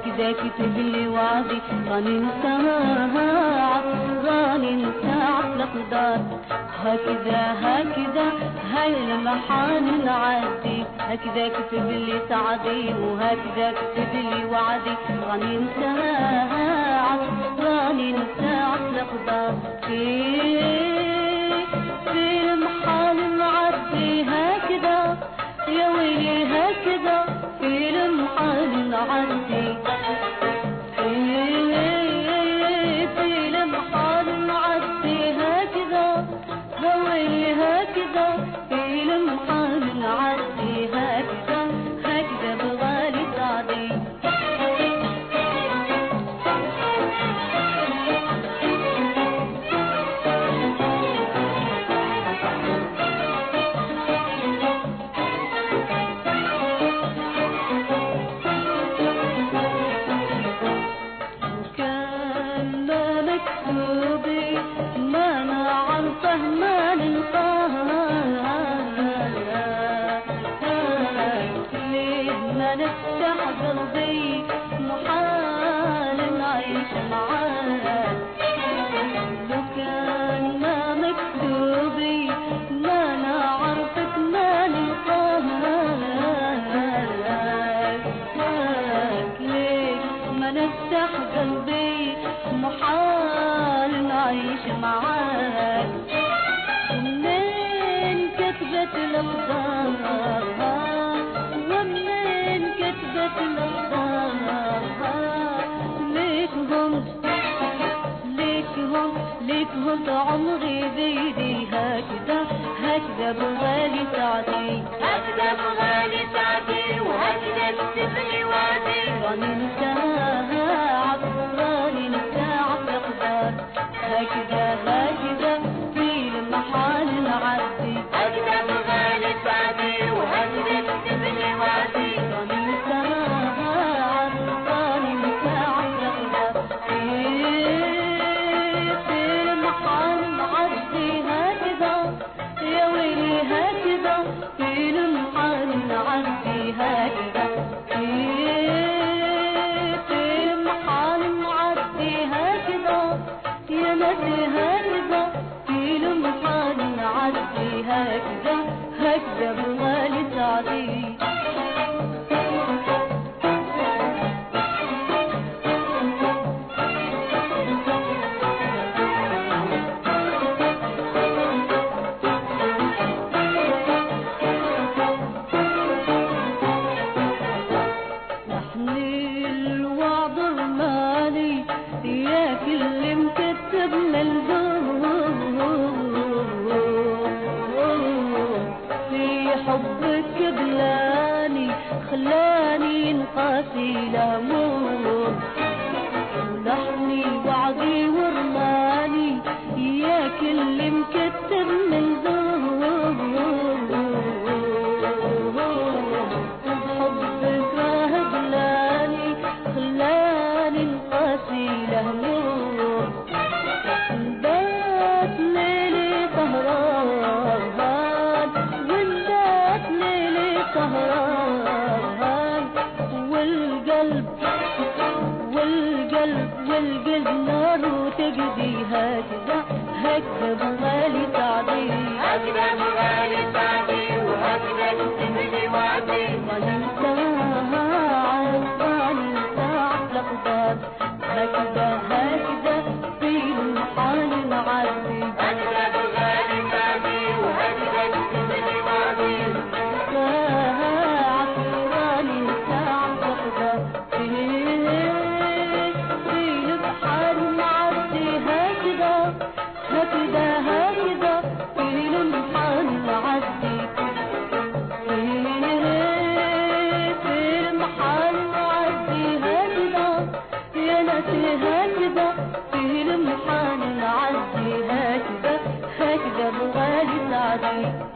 هكذا كتب لي وعدي راني نساعد راني نساعد الأقدار. هكذا هاي المحال نعدي، هكذا كتب لي سعدي وهكذا كتب لي وعدي راني نساعد راني نساعد الأقدار. في المحال نعدي هكذا يا ويلي، هكذا في المحال نعدي، في المحال نعدي هكذا يا ويلي، هكذا في المحال نعدي هكذا هكذا بغالي سعدي. ما انا عارفه ما نلقاه، ليه ما نفتح قلبي محال نعيش معاه. لو كان ما مكتوبي ما انا عارفك ما نلقاه، ليه ما نفتح قلبي محال نعيش معاك. ومنين كتبت الأقدار ومنين كتبت الأقدار، ليكهم عمري بيدي هكذا هكذا بغالي سعدي، هكذا بغالي سعدي وهكذا كتب لي وعدي راني نساعد راني نساعد الأقدار. هكذا في المحال نعدي، هكذا بغالي سعدي وهكذا كتب لي وعدي راني نساعد راني نساعد الأقدار. في المحال نعدي هكذا يا ويلي، هكذا في المحال نعدي هكذا، في المحال نعدي هكذا يا ناسي، هكذا في المحال نعدي هكذا هكذا بغالي سعدي. الوعد رماني ياك اللي مكتب للجوم، في حبك بلاني خلاني نقاسي الهموم. ولحني وعدي ورماني ياك اللي مكتب للجوم، خلاني نقاسي الهموم. بات ليلي سهران ولات ليلي سهران، والقلب نار وتقضي هكذا هكذا بغالي سعدي، هكذا بغالي سعدي وهكذا كتب لي وعدي راني نساعد راني نساعد الأقدار. هكذا في المحال نعدي، هكذا بغالي سعدي وهكذا كتب لي وعدي نساعد راني نساعد الأقدار. في المحال نعدي هكذا في المحال نعدي، في المحال نعدي هكذا يا ناسي، هكذا في المحال نعدي هكذا بغالي سعدي.